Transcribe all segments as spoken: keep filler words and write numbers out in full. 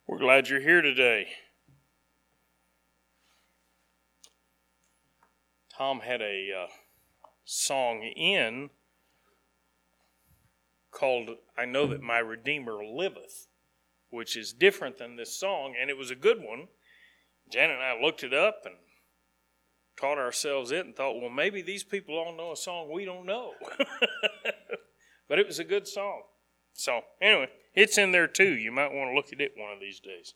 We're glad you're here today. Tom had a uh, song in called I Know That My Redeemer Liveth, which is different than this song, and it was a good one. Janet and I looked it up and taught ourselves it and thought, well, maybe these people all know a song we don't know. But it was a good song. So, anyway, it's in there too. You might want to look at it one of these days.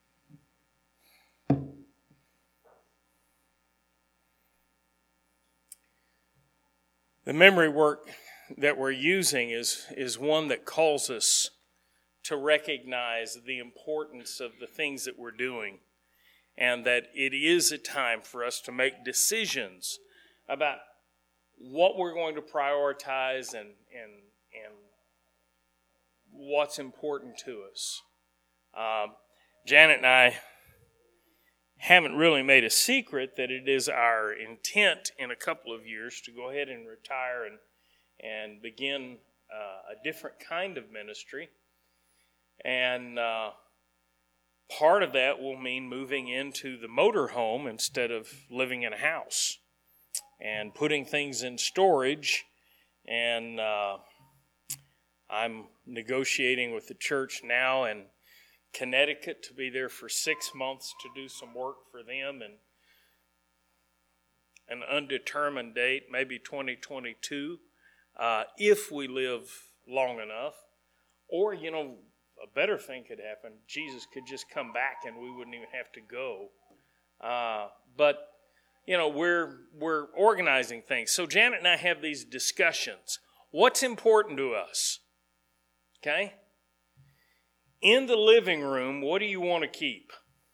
The memory work that we're using is, is one that calls us to recognize the importance of the things that we're doing, and that it is a time for us to make decisions about what we're going to prioritize and and and what's important to us. Um, Janet and I haven't really made a secret that it is our intent in a couple of years to go ahead and retire and and begin uh, a different kind of ministry. And uh, part of that will mean moving into the motorhome instead of living in a house and putting things in storage. And uh, I'm negotiating with the church now in Connecticut to be there for six months to do some work for them, and an undetermined date, maybe twenty twenty-two, uh, if we live long enough. Or, you know, a better thing could happen. Jesus could just come back and we wouldn't even have to go. Uh, but, you know, we're we're organizing things. So Janet and I have these discussions. What's important to us? Okay? In the living room, what do you want to keep?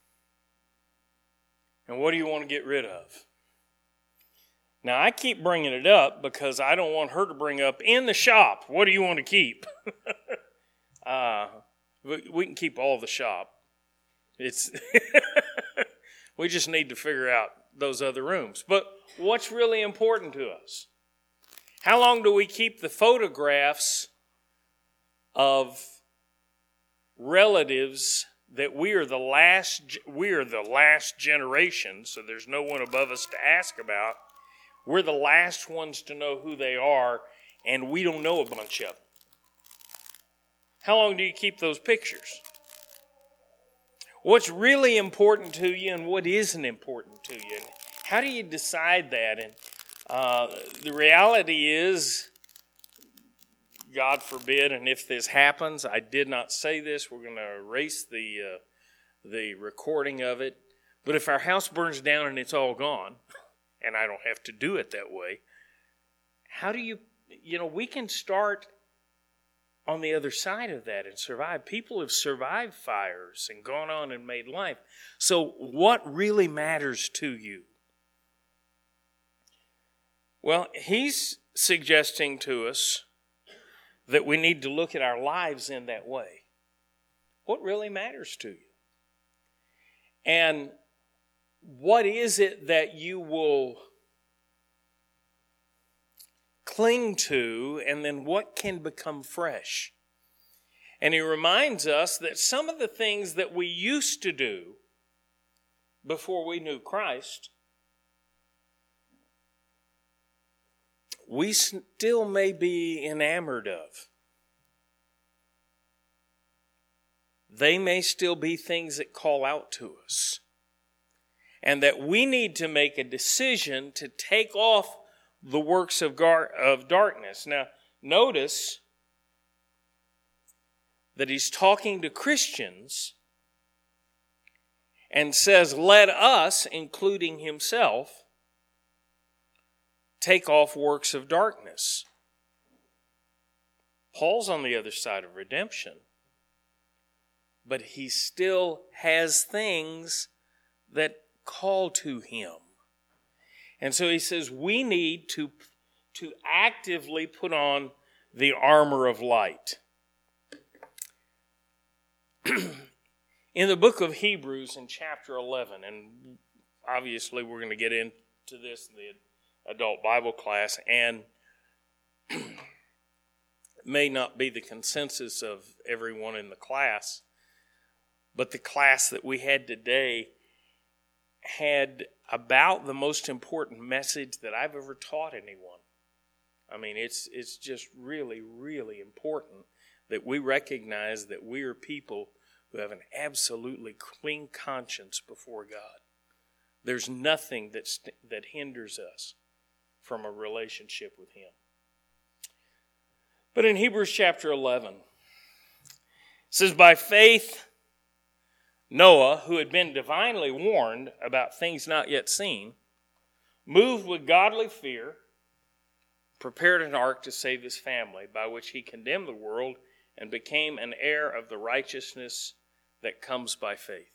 And what do you want to get rid of? Now, I keep bringing it up because I don't want her to bring up in the shop, what do you want to keep? uh, we can keep all the shop. It's we just need to figure out those other rooms. But what's really important to us? How long do we keep the photographs of relatives that we are the last we are the last generation, so there's no one above us to ask about. We're the last ones to know who they are, and we don't know a bunch of them. How long do you keep those pictures? What's really important to you and what isn't important to you? How do you decide that? And uh, the reality is, God forbid, and if this happens, I did not say this, we're going to erase the uh, the recording of it. But if our house burns down and it's all gone, and I don't have to do it that way, how do you, you know, we can start on the other side of that and survive. People have survived fires and gone on and made life. So what really matters to you? Well, he's suggesting to us that we need to look at our lives in that way. What really matters to you? And what is it that you will cling to, and then what can become fresh? And he reminds us that some of the things that we used to do before we knew Christ, we still may be enamored of. They may still be things that call out to us. And that we need to make a decision to take off the works of, gar- of darkness. Now, notice that he's talking to Christians and says, let us, including himself, take off works of darkness. Paul's on the other side of redemption, but he still has things that call to him. And so he says we need to, to actively put on the armor of light. In the book of Hebrews in chapter eleven, and obviously we're going to get into this in the adult Bible class, and may not be the consensus of everyone in the class, but the class that we had today had about the most important message that I've ever taught anyone. I mean, it's it's just really, really important that we recognize that we are people who have an absolutely clean conscience before God. There's nothing that st- that hinders us from a relationship with Him. But in Hebrews chapter eleven, it says, by faith, Noah, who had been divinely warned about things not yet seen, moved with godly fear, prepared an ark to save his family, by which he condemned the world and became an heir of the righteousness that comes by faith.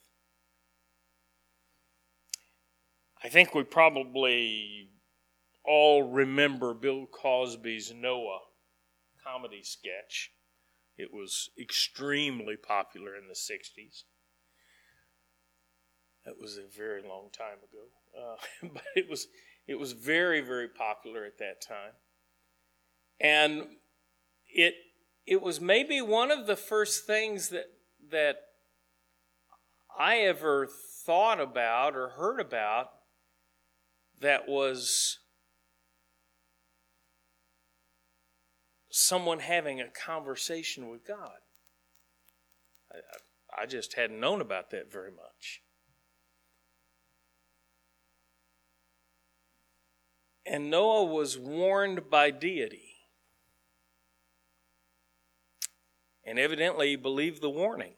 I think we probably all remember Bill Cosby's Noah comedy sketch. It was extremely popular in the sixties. That was a very long time ago. Uh, but it was it was very, very popular at that time. And it it was maybe one of the first things that that I ever thought about or heard about that was someone having a conversation with God. I, I just hadn't known about that very much. And Noah was warned by deity. And evidently he believed the warning.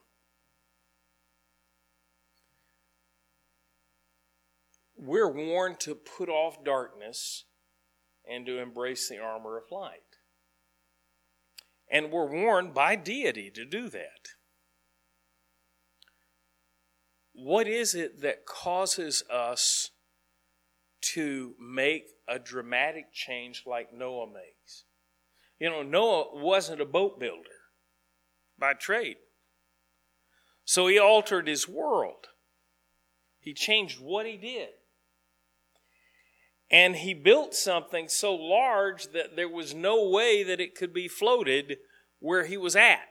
We're warned to put off darkness and to embrace the armor of light. And we're warned by deity to do that. What is it that causes us to make a dramatic change like Noah makes? You know, Noah wasn't a boat builder by trade. So he altered his world. He changed what he did. And he built something so large that there was no way that it could be floated where he was at.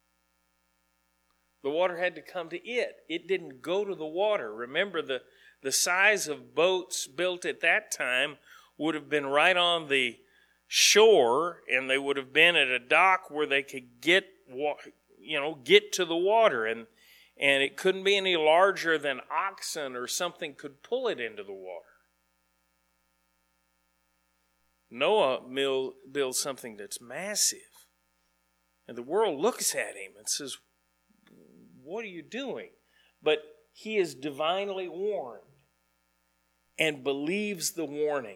The water had to come to it. It didn't go to the water. Remember, the, the size of boats built at that time would have been right on the shore, and they would have been at a dock where they could get, you know, get to the water. And, and it couldn't be any larger than oxen or something could pull it into the water. Noah builds something that's massive. And the world looks at him and says, what are you doing? But he is divinely warned and believes the warning.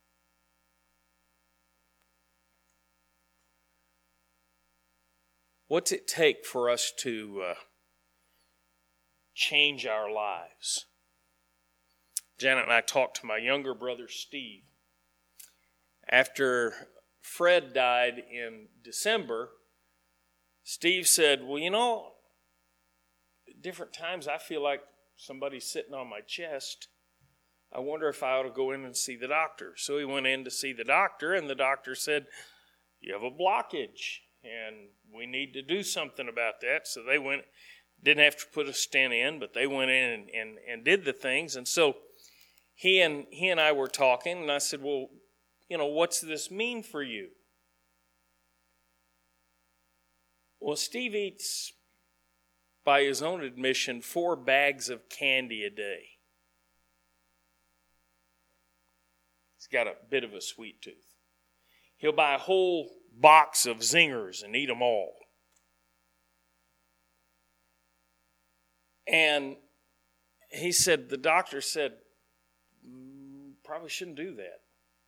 What's it take for us to uh, change our lives? Janet and I talked to my younger brother, Steve. After Fred died in December, Steve said, well, you know, at different times I feel like somebody's sitting on my chest. I wonder if I ought to go in and see the doctor. So he went in to see the doctor, and the doctor said, you have a blockage, and we need to do something about that. So they went, didn't have to put a stent in, but they went in and, and, and did the things. And so he and he and I were talking, and I said, well, you know, what's this mean for you? Well, Steve eats, by his own admission, four bags of candy a day. He's got a bit of a sweet tooth. He'll buy a whole box of Zingers and eat them all. And he said, the doctor said, mm, probably shouldn't do that.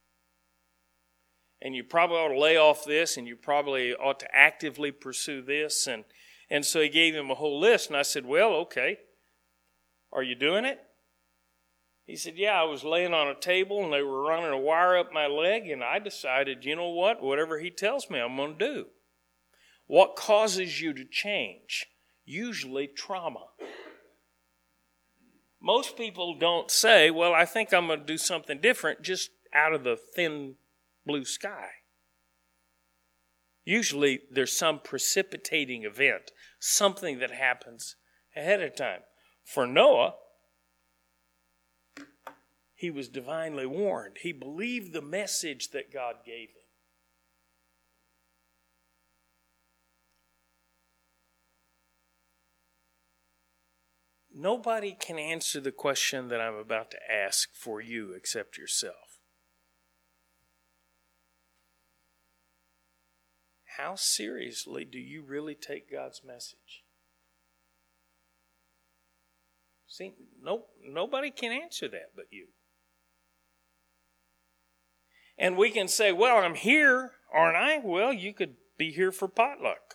And you probably ought to lay off this, and you probably ought to actively pursue this. And, and so he gave him a whole list, and I said, well, okay, are you doing it? He said, yeah, I was laying on a table, and they were running a wire up my leg, and I decided, you know what, whatever he tells me, I'm going to do. What causes you to change? Usually trauma. Most people don't say, well, I think I'm going to do something different just out of the thin blue sky. Usually there's some precipitating event, something that happens ahead of time. For Noah, he was divinely warned. He believed the message that God gave him. Nobody can answer the question that I'm about to ask for you except yourself. How seriously do you really take God's message? See, no, nobody can answer that but you. And we can say, well, I'm here, aren't I? Well, you could be here for potluck.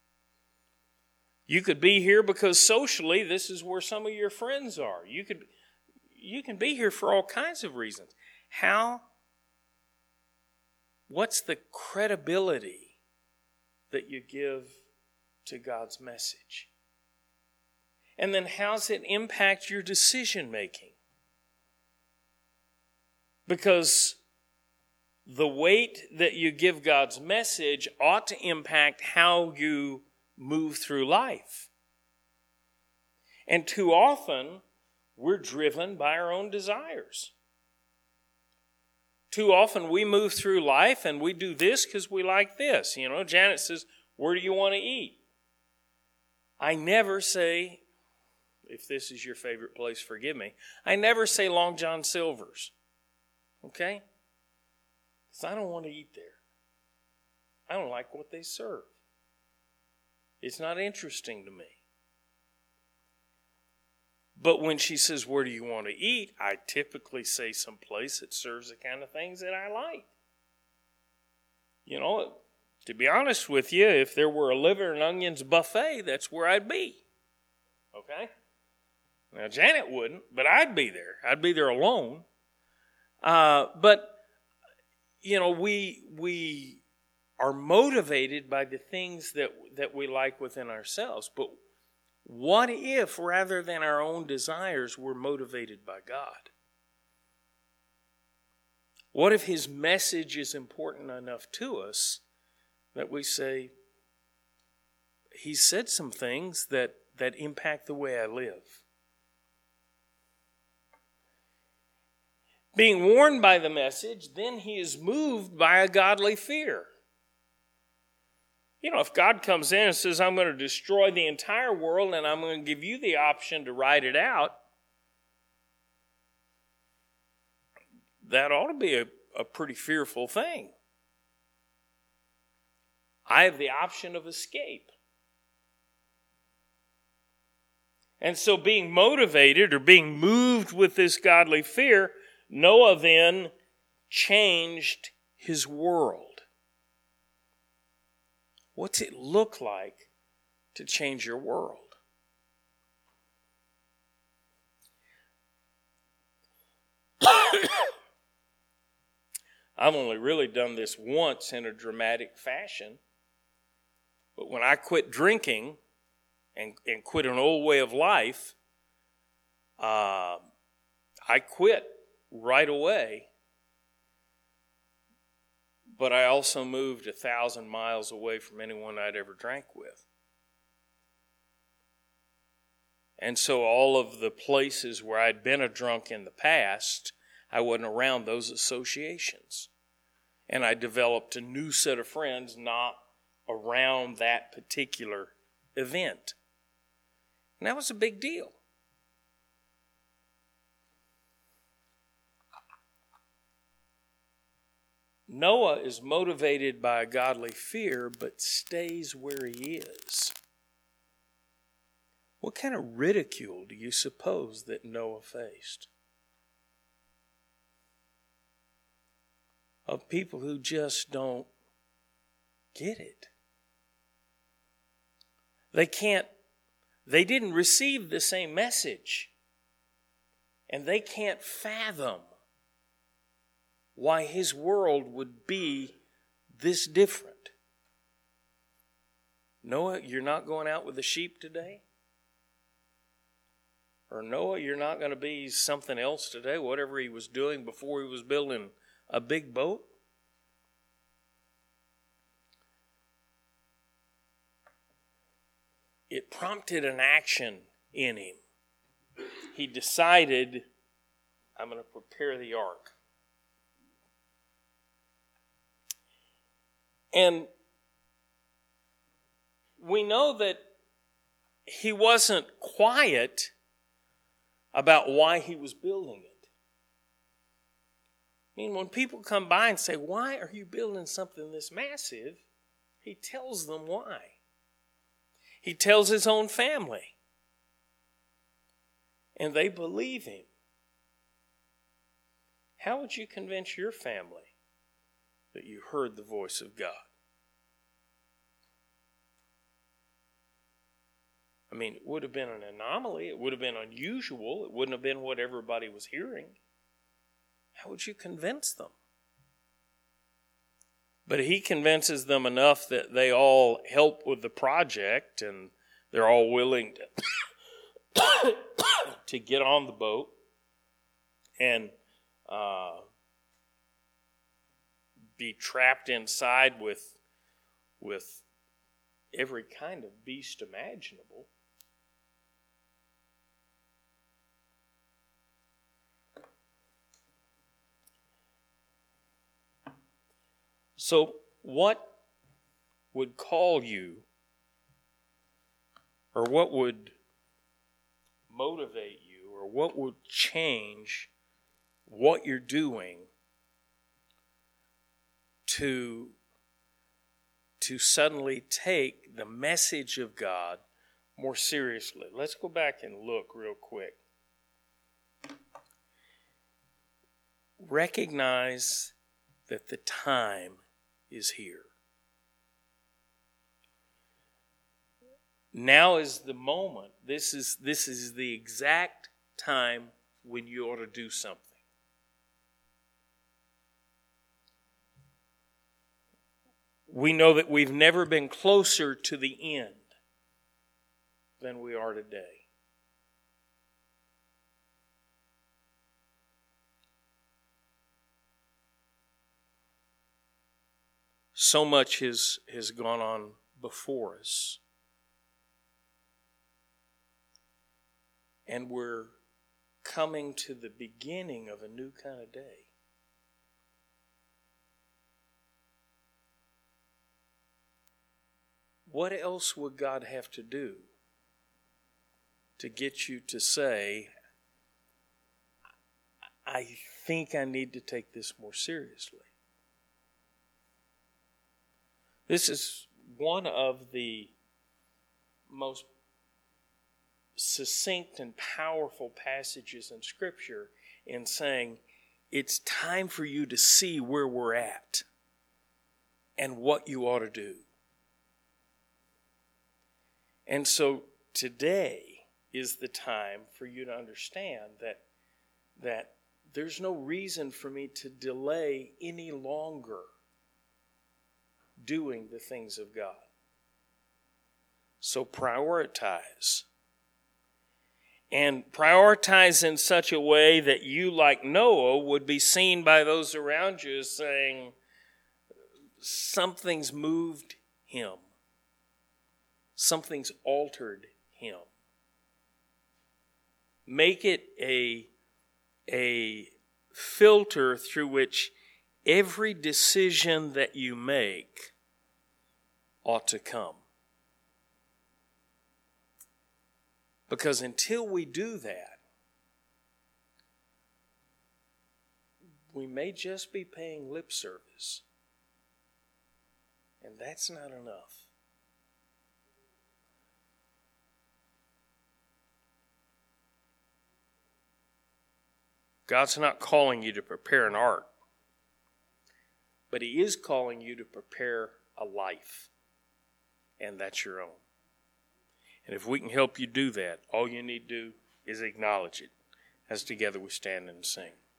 You could be here because socially this is where some of your friends are. You could, you can be here for all kinds of reasons. How? What's the credibility that you give to God's message? And then how's it impact your decision making? Because the weight that you give God's message ought to impact how you move through life. And too often, we're driven by our own desires. Too often, we move through life and we do this because we like this. You know, Janet says, where do you want to eat? I never say, if this is your favorite place, forgive me. I never say Long John Silver's. Okay? Because I don't want to eat there. I don't like what they serve. It's not interesting to me. But when she says, where do you want to eat? I typically say some place that serves the kind of things that I like. You know, to be honest with you, if there were a liver and onions buffet, that's where I'd be. Okay? Now, Janet wouldn't, but I'd be there. I'd be there alone. Uh, but, you know, we we are motivated by the things that, that we like within ourselves. But what if, rather than our own desires, we're motivated by God? What if His message is important enough to us that we say, He said some things that, that impact the way I live? Being warned by the message, then he is moved by a godly fear. You know, if God comes in and says, I'm going to destroy the entire world and I'm going to give you the option to ride it out, that ought to be a, a pretty fearful thing. I have the option of escape. And so being motivated or being moved with this godly fear, Noah then changed his world. What's it look like to change your world? I've only really done this once in a dramatic fashion. But when I quit drinking and, and quit an old way of life, uh, I quit right away. But I also moved a thousand miles away from anyone I'd ever drank with. And so all of the places where I'd been a drunk in the past, I wasn't around those associations. And I developed a new set of friends not around that particular event. And that was a big deal. Noah is motivated by a godly fear, but stays where he is. What kind of ridicule do you suppose that Noah faced? Of people who just don't get it. They can't, they didn't receive the same message. And they can't fathom why his world would be this different. Noah, you're not going out with the sheep today? Or Noah, you're not going to be something else today, whatever he was doing before he was building a big boat? It prompted an action in him. He decided, I'm going to prepare the ark. And we know that he wasn't quiet about why he was building it. I mean, when people come by and say, why are you building something this massive? He tells them why. He tells his own family. And they believe him. How would you convince your family that you heard the voice of God? I mean, it would have been an anomaly. It would have been unusual. It wouldn't have been what everybody was hearing. How would you convince them? But he convinces them enough that they all help with the project and they're all willing to, to get on the boat and uh, be trapped inside with, with every kind of beast imaginable. So what would call you, or what would motivate you, or what would change what you're doing to, to suddenly take the message of God more seriously? Let's go back and look real quick. Recognize that the time is here. Now is the moment. This is this is the exact time when you ought to do something. We know that we've never been closer to the end than we are today. So much has, has gone on before us. And we're coming to the beginning of a new kind of day. What else would God have to do to get you to say, I think I need to take this more seriously? This is one of the most succinct and powerful passages in Scripture in saying it's time for you to see where we're at and what you ought to do. And so today is the time for you to understand that, that there's no reason for me to delay any longer doing the things of God. So prioritize. And prioritize in such a way that you, like Noah, would be seen by those around you as saying, something's moved him. Something's altered him. Make it a, a filter through which every decision that you make ought to come. Because until we do that, we may just be paying lip service. And that's not enough. God's not calling you to prepare an ark, but He is calling you to prepare a life, and that's your own. And if we can help you do that, all you need to do is acknowledge it as together we stand and sing.